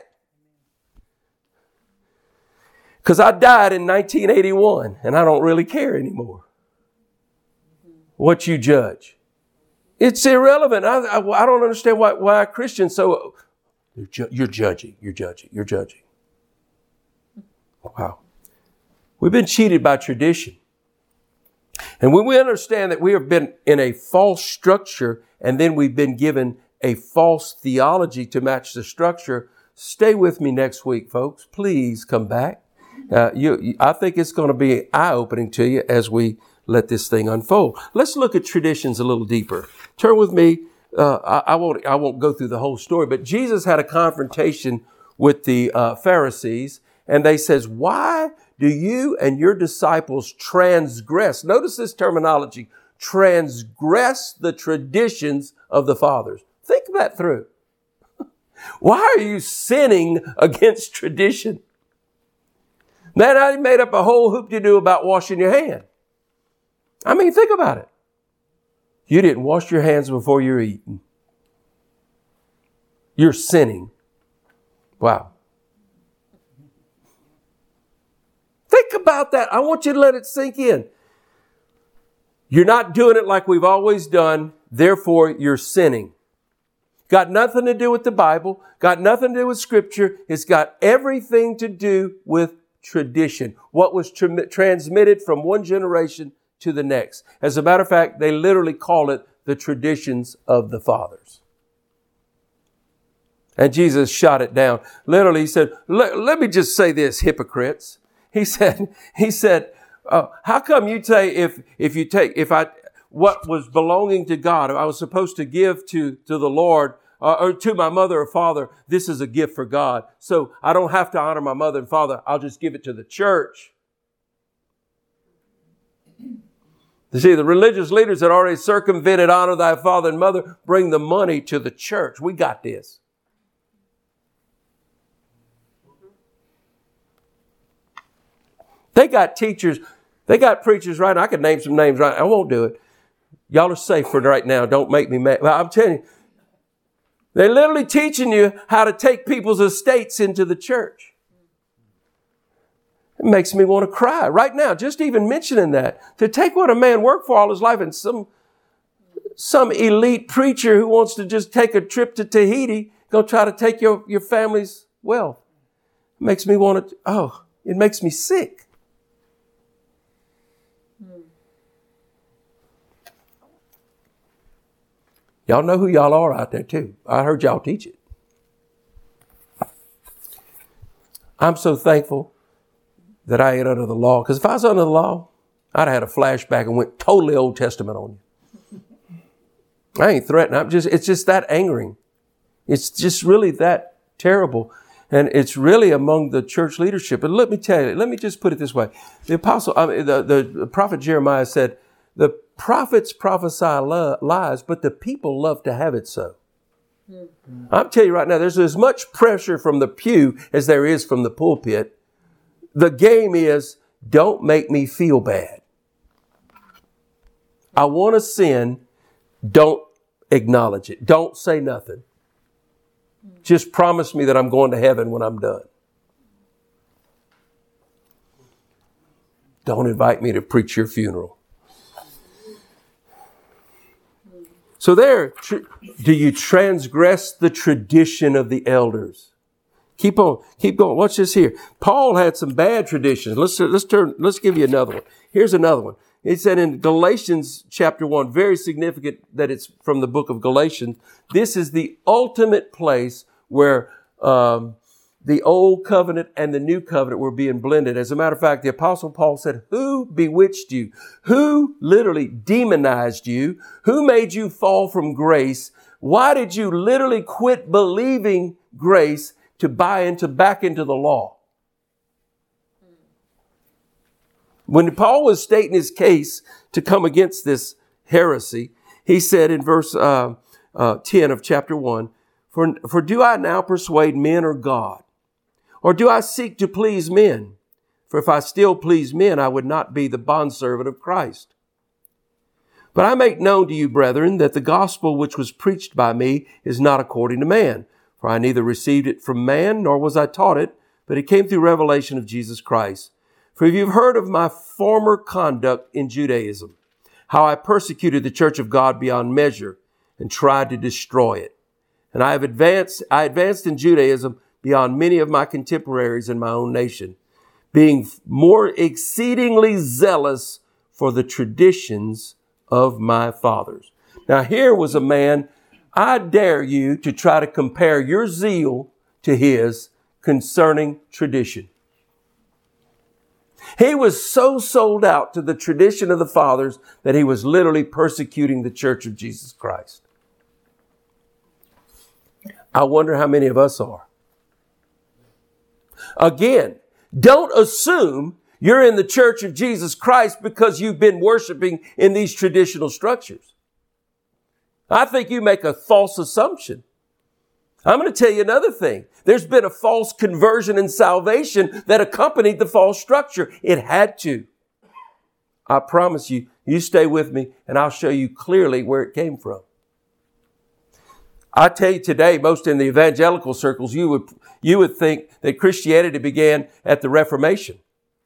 Because I died in nineteen eighty-one and I don't really care anymore what you judge. It's irrelevant. I, I, I don't understand why, why Christians so... You're, ju- you're judging. You're judging. You're judging. Wow. We've been cheated by tradition. And when we understand that we have been in a false structure and then we've been given a false theology to match the structure, stay with me next week, folks. Please come back. Uh, you, I think it's going to be eye-opening to you as we let this thing unfold. Let's look at traditions a little deeper. Turn with me. Uh, I, I won't. I won't go through the whole story, but Jesus had a confrontation with the uh, Pharisees, and they says, "Why do you and your disciples transgress?" Notice this terminology: transgress the traditions of the fathers. Think that through. Why are you sinning against tradition? Then I made up a whole hoop-de-doo about washing your hand. I mean, think about it. You didn't wash your hands before you're eating. You're sinning. Wow. Think about that. I want you to let it sink in. You're not doing it like we've always done. Therefore, you're sinning. Got nothing to do with the Bible. Got nothing to do with Scripture. It's got everything to do with tradition. What was tra- transmitted from one generation to the next. As a matter of fact, they literally call it the traditions of the fathers. And Jesus shot it down. Literally, he said, let, let me just say this, hypocrites. He said, he said, uh, how come you say if, if you take, if I, what was belonging to God, I was supposed to give to, to the Lord, uh, or to my mother or father, this is a gift for God. So I don't have to honor my mother and father. I'll just give it to the church. You see, the religious leaders had already circumvented honor thy father and mother, bring the money to the church. We got this. They got teachers, they got preachers right now. I could name some names right now. I won't do it. Y'all are safe for right now. Don't make me mad. I'm telling you, they're literally teaching you how to take people's estates into the church. It makes me want to cry right now, just even mentioning that. To take what a man worked for all his life and some, some elite preacher who wants to just take a trip to Tahiti going to try to take your, your family's wealth. It makes me want to, oh, it makes me sick. Y'all know who y'all are out there too. I heard y'all teach it. I'm so thankful that I ain't under the law. Because if I was under the law, I'd have had a flashback and went totally Old Testament on you. I ain't threatening. I'm just, it's just that angering. It's just really that terrible. And it's really among the church leadership. And let me tell you, let me just put it this way. The apostle, I mean, the, the prophet Jeremiah said, the prophets prophesy lies, but the people love to have it so. Mm-hmm. I'm telling you right now, there's as much pressure from the pew as there is from the pulpit. The game is, don't make me feel bad. I want to sin. Don't acknowledge it. Don't say nothing. Just promise me that I'm going to heaven when I'm done. Don't invite me to preach your funeral. So there, tr- do you transgress the tradition of the elders? Keep on, keep going. Watch this here. Paul had some bad traditions. Let's, let's turn, let's give you another one. Here's another one. It said in Galatians chapter one, very significant that it's from the book of Galatians. This is the ultimate place where, um, the old covenant and the new covenant were being blended. As a matter of fact, the apostle Paul said, who bewitched you? Who literally demonized you? Who made you fall from grace? Why did you literally quit believing grace to buy into, back into the law? When Paul was stating his case to come against this heresy, he said in verse uh, uh, ten of chapter one, for, for do I now persuade men or God? Or do I seek to please men? For if I still please men, I would not be the bondservant of Christ. But I make known to you, brethren, that the gospel which was preached by me is not according to man. For I neither received it from man, nor was I taught it, but it came through revelation of Jesus Christ. For you've heard of my former conduct in Judaism, how I persecuted the church of God beyond measure and tried to destroy it. And I have advanced, I advanced in Judaism beyond many of my contemporaries in my own nation, being more exceedingly zealous for the traditions of my fathers. Now here was a man, I dare you to try to compare your zeal to his concerning tradition. He was so sold out to the tradition of the fathers that he was literally persecuting the church of Jesus Christ. I wonder how many of us are. Again, don't assume you're in the church of Jesus Christ because you've been worshiping in these traditional structures. I think you make a false assumption. I'm going to tell you another thing. There's been a false conversion and salvation that accompanied the false structure. It had to. I promise you, you stay with me and I'll show you clearly where it came from. I tell you today, most in the evangelical circles, you would, you would think that Christianity began at the Reformation.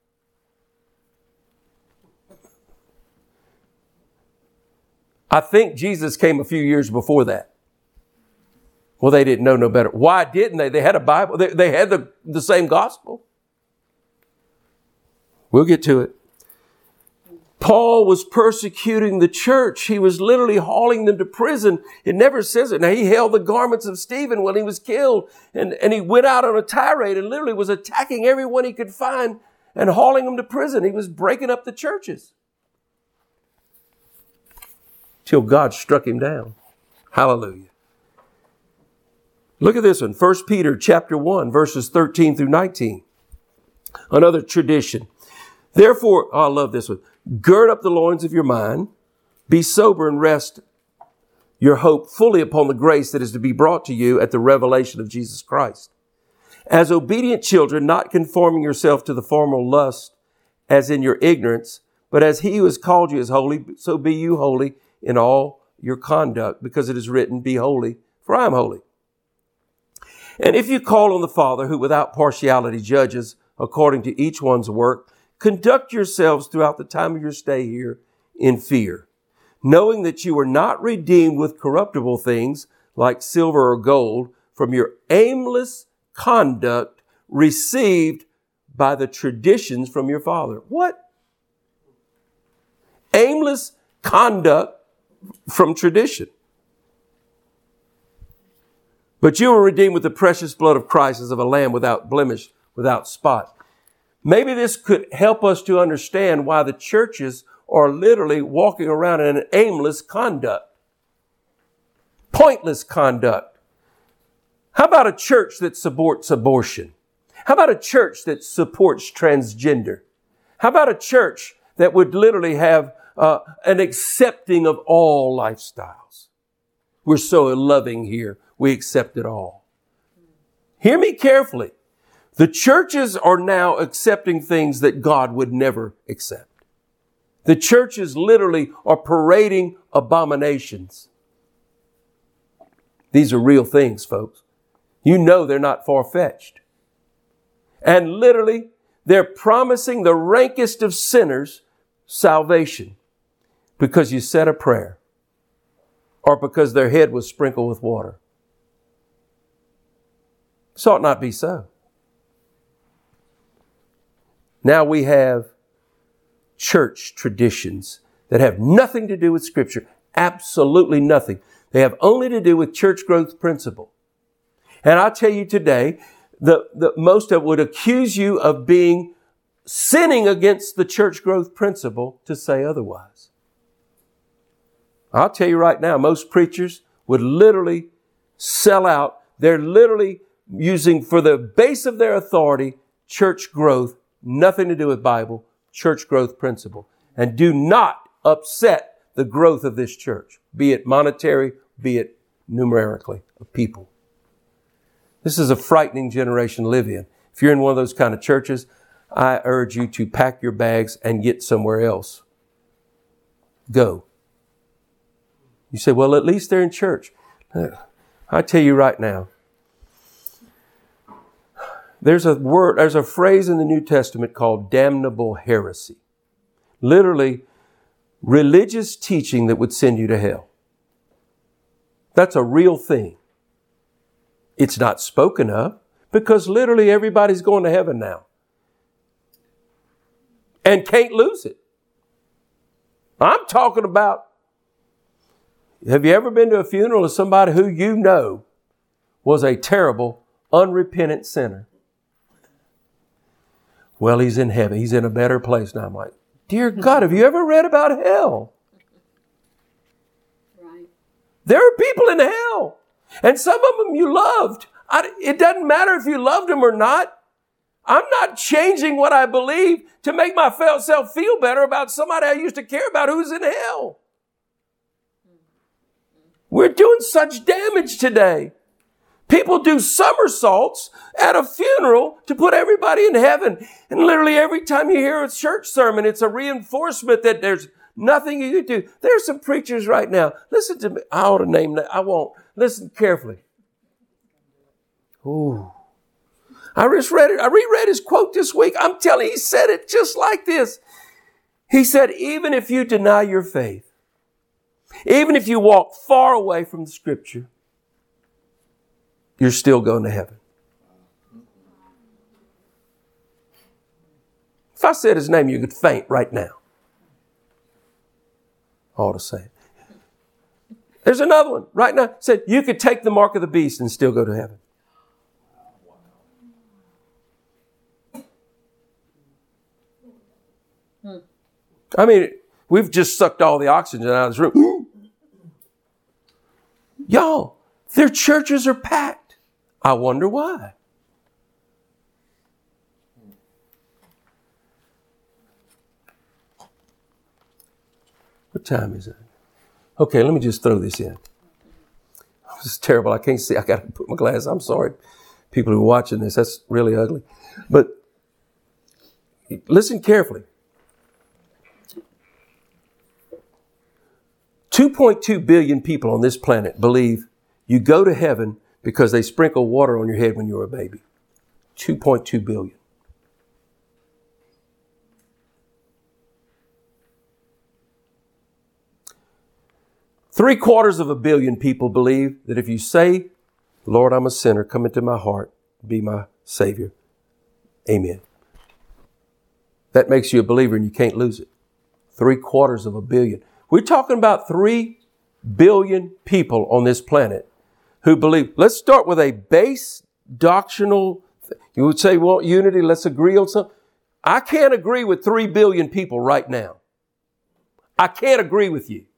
I think Jesus came a few years before that. Well, they didn't know no better. Why didn't they? They had a Bible. They, they had the, the same gospel. We'll get to it. Paul was persecuting the church. He was literally hauling them to prison. It never says it. Now, he held the garments of Stephen when he was killed, and, and he went out on a tirade and literally was attacking everyone he could find and hauling them to prison. He was breaking up the churches till God struck him down. Hallelujah. Look at this one. First Peter chapter one, verses thirteen through nineteen. Another tradition. Therefore, oh, I love this one. Gird up the loins of your mind, be sober and rest your hope fully upon the grace that is to be brought to you at the revelation of Jesus Christ. As obedient children, not conforming yourself to the former lust as in your ignorance, but as he who has called you is holy, so be you holy in all your conduct, because it is written, be holy, for I am holy. And if you call on the Father, who without partiality judges according to each one's work, conduct yourselves throughout the time of your stay here in fear, knowing that you were not redeemed with corruptible things like silver or gold from your aimless conduct received by the traditions from your father. What? Aimless conduct from tradition. But you were redeemed with the precious blood of Christ as of a lamb without blemish, without spot. Maybe this could help us to understand why the churches are literally walking around in an aimless conduct. Pointless conduct. How about a church that supports abortion? How about a church that supports transgender? How about a church that would literally have uh, an accepting of all lifestyles? We're so loving here. We accept it all. Hear me carefully. The churches are now accepting things that God would never accept. The churches literally are parading abominations. These are real things, folks. You know they're not far-fetched. And literally, they're promising the rankest of sinners salvation because you said a prayer or because their head was sprinkled with water. This ought not be so. Now we have church traditions that have nothing to do with Scripture. Absolutely nothing. They have only to do with church growth principle. And I'll tell you today, the, the most of would accuse you of being sinning against the church growth principle to say otherwise. I'll tell you right now, most preachers would literally sell out. They're literally using for the base of their authority, church growth, nothing to do with Bible, church growth principle. And do not upset the growth of this church, be it monetary, be it numerically of people. This is a frightening generation to live in. If you're in one of those kind of churches, I urge you to pack your bags and get somewhere else. Go. You say, well, at least they're in church. I tell you right now, there's a word, there's a phrase in the New Testament called damnable heresy. Literally, religious teaching that would send you to hell. That's a real thing. It's not spoken of because literally everybody's going to heaven now and can't lose it. I'm talking about, have you ever been to a funeral of somebody who you know was a terrible, unrepentant sinner? Well, he's in heaven. He's in a better place now. I'm like, dear God, have you ever read about hell? Right. There are people in hell. And some of them you loved. I, it doesn't matter if you loved them or not. I'm not changing what I believe to make myself feel better about somebody I used to care about who's in hell. We're doing such damage today. People do somersaults at a funeral to put everybody in heaven. And literally every time you hear a church sermon, it's a reinforcement that there's nothing you can do. There's some preachers right now. Listen to me. I ought to name that. I won't. Listen carefully. Ooh. I just read it. I reread his quote this week. I'm telling you, he said it just like this. He said, even if you deny your faith, even if you walk far away from the Scripture, you're still going to heaven. If I said his name, you could faint right now. I ought to say it. There's another one right now. Said you could take the mark of the beast and still go to heaven. Hmm. I mean, we've just sucked all the oxygen out of this room. Y'all, their churches are packed. I wonder why. What time is it? Okay, let me just throw this in. This is terrible. I can't see. I got to put my glasses. I'm sorry, people who are watching this. That's really ugly. But listen carefully. two point two billion people on this planet believe you go to heaven because they sprinkle water on your head when you were a baby. two point two billion. Three quarters of a billion people believe that if you say Lord, I'm a sinner. Come into my heart. Be my Savior. Amen. That makes you a believer and you can't lose it. Three quarters of a billion. We're talking about three billion people on this planet who believe. Let's start with a base doctrinal. You would say, well, unity, let's agree on something. I can't agree with three billion people right now. I can't agree with you.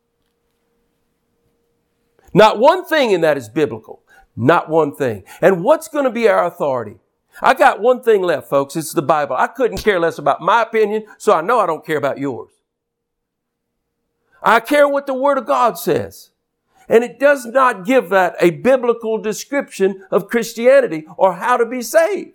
Not one thing in that is biblical. Not one thing. And what's going to be our authority? I got one thing left, folks. It's the Bible. I couldn't care less about my opinion, so I know I don't care about yours. I care what the Word of God says. And it does not give that a biblical description of Christianity or how to be saved.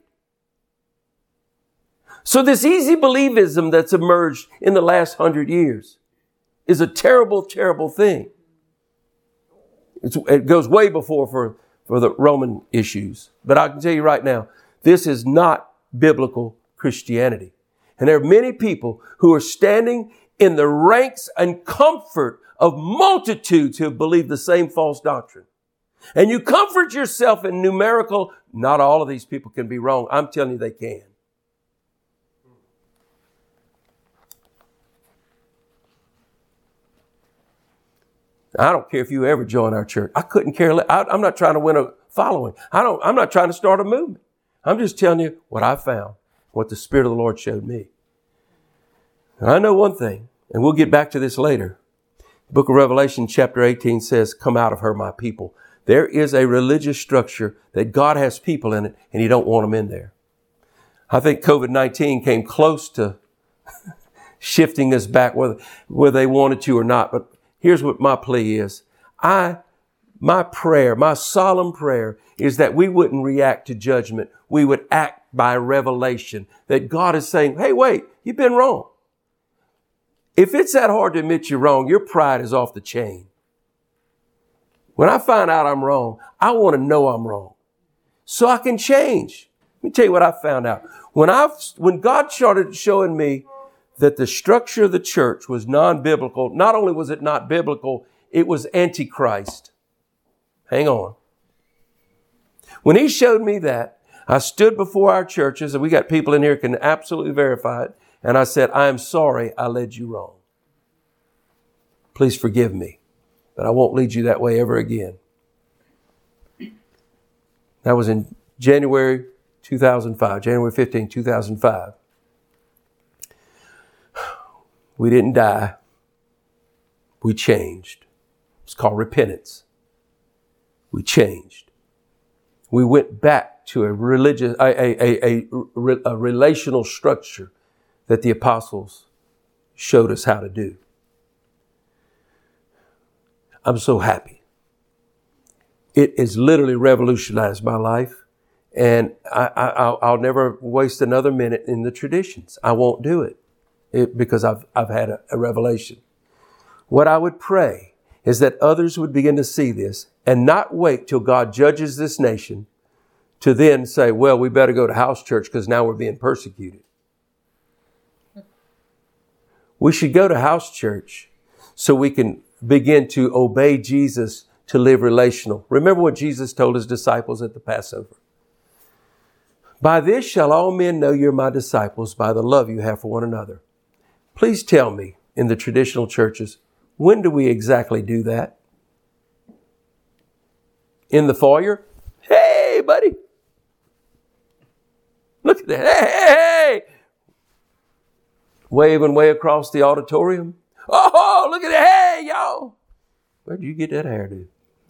So this easy believism that's emerged in the last hundred years is a terrible, terrible thing. It's, it goes way before for, for the Roman issues. But I can tell you right now, this is not biblical Christianity. And there are many people who are standing in the ranks and comfort of multitudes who believe the same false doctrine. And you comfort yourself in numerical, not all of these people can be wrong. I'm telling you they can. I don't care if you ever join our church. I couldn't care less. I, I'm not trying to win a following. I don't, I'm not trying to start a movement. I'm just telling you what I found, what the Spirit of the Lord showed me. And I know one thing, and we'll get back to this later. The book of Revelation chapter eighteen says, come out of her, my people. There is a religious structure that God has people in it, and He don't want them in there. I think covid nineteen came close to shifting us back whether, whether they wanted to or not. But here's what my plea is. I, my prayer, my solemn prayer is that we wouldn't react to judgment. We would act by revelation. That God is saying, hey, wait, you've been wrong. If it's that hard to admit you're wrong, your pride is off the chain. When I find out I'm wrong, I want to know I'm wrong so I can change. Let me tell you what I found out. When I, when God started showing me that the structure of the church was non-biblical, not only was it not biblical, it was antichrist. Hang on. When He showed me that, I stood before our churches, and we got people in here who can absolutely verify it. And I said, I am sorry I led you wrong. Please forgive me, but I won't lead you that way ever again. That was in January two thousand five, January fifteenth, two thousand five. We didn't die. We changed. It's called repentance. We changed. We went back to a religious, a, a, a, a, a relational structure that the apostles showed us how to do. I'm so happy. It has literally revolutionized my life, and I, I, I'll, I'll never waste another minute in the traditions. I won't do it, it because I've, I've had a, a revelation. What I would pray is that others would begin to see this and not wait till God judges this nation to then say, well, we better go to house church because now we're being persecuted. We should go to house church so we can begin to obey Jesus to live relational. Remember what Jesus told His disciples at the Passover. By this shall all men know you're my disciples, by the love you have for one another. Please tell me, in the traditional churches, when do we exactly do that? In the foyer? Hey, buddy. Look at that. Hey, hey, hey. Waving way across the auditorium. Oh, look at that. Hey, y'all. Where'd you get that hairdo?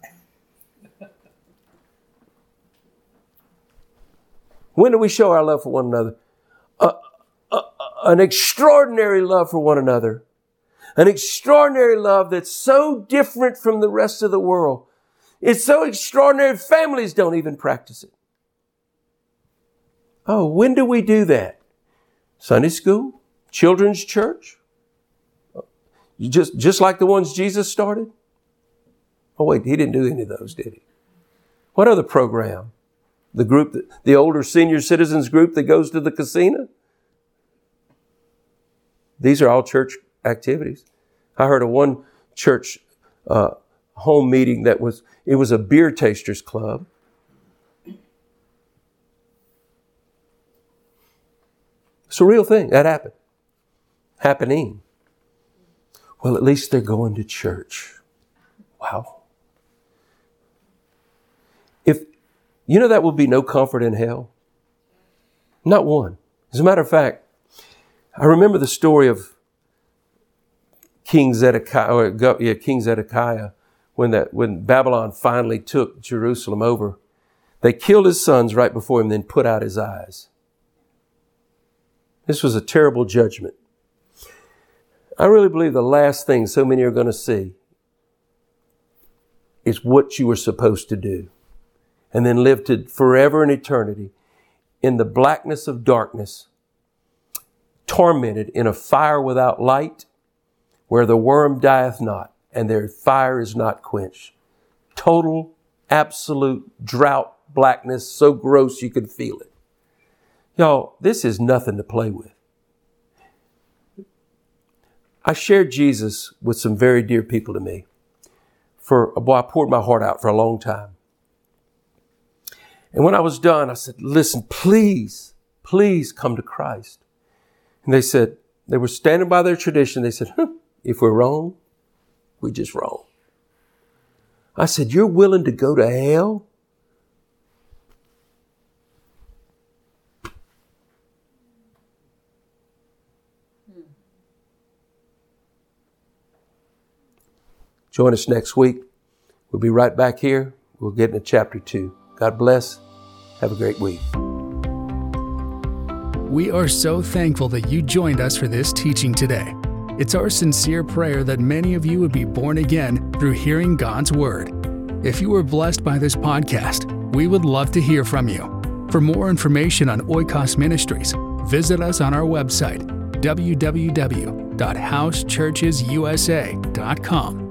When do we show our love for one another? Uh, uh, uh, an extraordinary love for one another. An extraordinary love that's so different from the rest of the world. It's so extraordinary, families don't even practice it. Oh, when do we do that? Sunday school? Children's church? Just, just like the ones Jesus started? Oh, wait, He didn't do any of those, did He? What other program? The group, that, the older senior citizens group that goes to the casino? These are all church activities. I heard of one church uh, home meeting that was, it was a beer tasters club. It's a real thing. That happened. Happening. Well, at least they're going to church. Wow. If, you know, that will be no comfort in hell. Not one. As a matter of fact, I remember the story of King Zedekiah, or, yeah, King Zedekiah, when that, when Babylon finally took Jerusalem over. They killed his sons right before him, then put out his eyes. This was a terrible judgment. I really believe the last thing so many are going to see is what you were supposed to do, and then live to forever and eternity in the blackness of darkness, tormented in a fire without light, where the worm dieth not, and their fire is not quenched. Total, absolute drought, blackness, so gross you could feel it. Y'all, this is nothing to play with. I shared Jesus with some very dear people to me. For, boy, I poured my heart out for a long time. And when I was done, I said, listen, please, please come to Christ. And they said, they were standing by their tradition. They said, huh, if we're wrong, we're just wrong. I said, you're willing to go to hell? Join us next week. We'll be right back here. We'll get into chapter two. God bless. Have a great week. We are so thankful that you joined us for this teaching today. It's our sincere prayer that many of you would be born again through hearing God's Word. If you were blessed by this podcast, we would love to hear from you. For more information on Oikos Ministries, visit us on our website, w w w dot house churches u s a dot com.